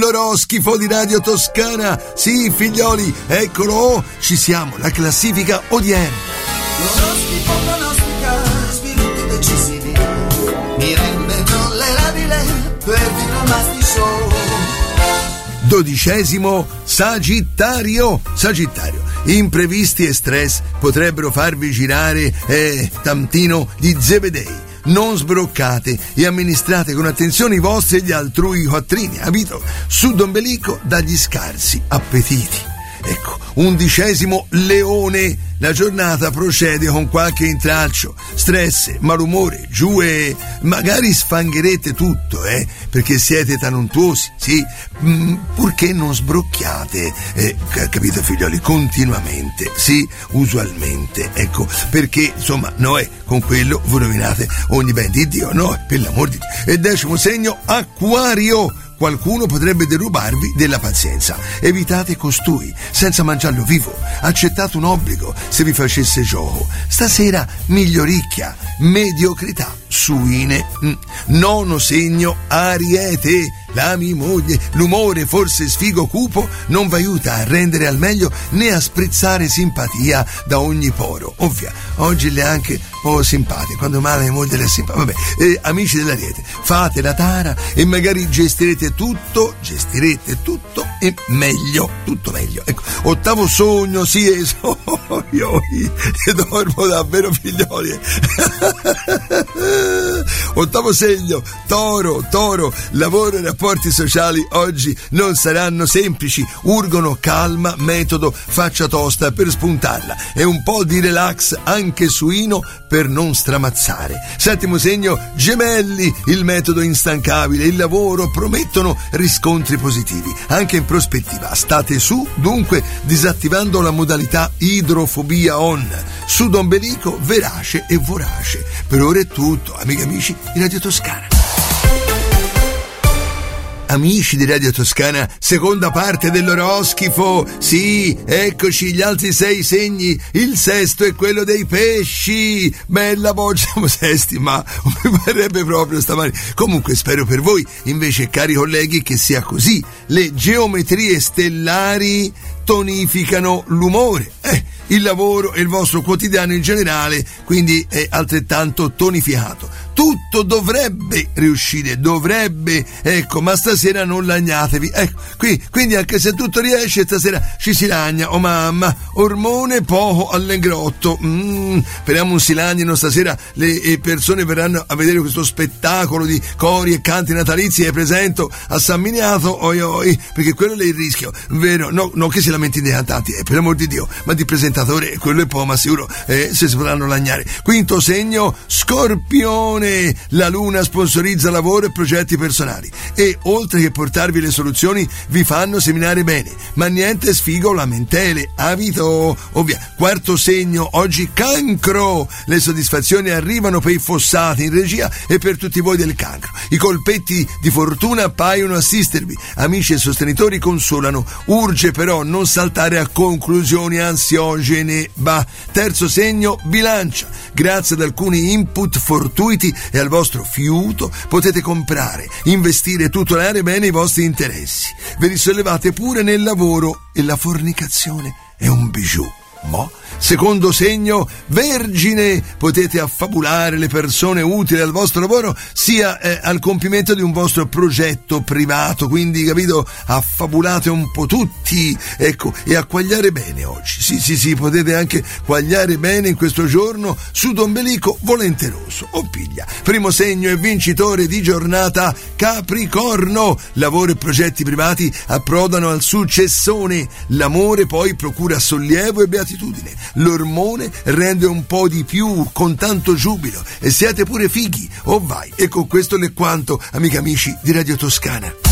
l'oroschifo di Radio Toscana. Sì, figlioli, eccolo, ci siamo, la classifica odierna. L'oroscopo pronostica sviluppi decisivi, mi rende tollerabile per diplomazi show. 12° Sagittario. Imprevisti e stress potrebbero farvi girare tantino di zebedei. Non sbroccate e amministrate con attenzione i vostri e gli altrui quattrini, capito? Sud ombelico dagli scarsi appetiti. Ecco, 11° Leone. La giornata procede con qualche intralcio, stress, malumore, giù e magari sfangherete tutto, perché siete talentuosi, sì, purché non sbrocchiate, capito figlioli, continuamente, sì, usualmente, ecco, perché insomma, Noè, con quello vi rovinate ogni ben di Dio, no, per l'amor di Dio. E 10° segno, Acquario. Qualcuno potrebbe derubarvi della pazienza. Evitate costui, senza mangiarlo vivo. Accettate un obbligo se vi facesse gioco. Stasera miglioricchia, mediocrità, suine. 9° segno, Ariete. La mia moglie, l'umore forse sfigo cupo, non vi aiuta a rendere al meglio né a sprizzare simpatia da ogni poro. Ovvia, oggi le è anche simpatica, quando male moglie le è simpatica. Vabbè, amici dell'Ariete, fate la tara e magari gestirete tutto e meglio, tutto meglio. Ecco, 8° sogno, sì, io dormo davvero, figlioli. 8° segno, Toro, lavoro e rapporti sociali oggi non saranno semplici, urgono calma, metodo, faccia tosta per spuntarla e un po' di relax anche suino per non stramazzare. 7° segno, Gemelli, il metodo instancabile, il lavoro promettono riscontri positivi, anche in prospettiva. State su, dunque, disattivando la modalità idrofobia on. Sud ombelico, verace e vorace. Per ora è tutto, amiche e amici di Radio Toscana. Amici di Radio Toscana, seconda parte dell'oroscifo. Sì, eccoci gli altri 6 segni. Il 6° è quello dei pesci. Bella voce, siamo sesti, ma mi parrebbe proprio stamani. Comunque spero per voi, invece, cari colleghi, che sia così. Le geometrie stellari tonificano l'umore. Il lavoro e il vostro quotidiano in generale, quindi è altrettanto tonificato. Tutto dovrebbe riuscire, ecco, ma stasera non lagnatevi, ecco, quindi anche se tutto riesce, stasera ci si lagna, oh mamma, ormone poco all'ingrotto, speriamo non si lagnino stasera, le persone verranno a vedere questo spettacolo di cori e canti natalizi che presento a San Miniato, perché quello è il rischio, vero, no, non che si lamenti dei cantanti, per l'amor di Dio, ma di presentatore, quello è po', ma sicuro, se si potranno lagnare. 5° segno, Scorpione. La luna sponsorizza lavoro e progetti personali e oltre che portarvi le soluzioni vi fanno seminare bene, ma niente sfigo o lamentele, avito. Ovvia. 4° segno, oggi Cancro. Le soddisfazioni arrivano per i fossati in regia e per tutti voi del Cancro. I colpetti di fortuna appaiono assistervi, amici e sostenitori consolano, urge però non saltare a conclusioni ansiogene. 3° segno, Bilancia. Grazie ad alcuni input fortuiti e al vostro fiuto potete comprare, investire e tutelare bene i vostri interessi. Ve li sollevate pure nel lavoro e la fornicazione è un bijou. 2° segno, Vergine. Potete affabulare le persone utili al vostro lavoro sia al compimento di un vostro progetto privato, quindi capito, affabulate un po' tutti, ecco, e a quagliare bene oggi, sì, potete anche quagliare bene in questo giorno. Sud ombelico volenteroso, piglia. 1° segno e vincitore di giornata, Capricorno. Lavoro e progetti privati approdano al successone, l'amore poi procura sollievo e beatitudine. L'ormone rende un po' di più con tanto giubilo e siete pure fighi, vai. E con questo è quanto, amiche e amici di Radio Toscana.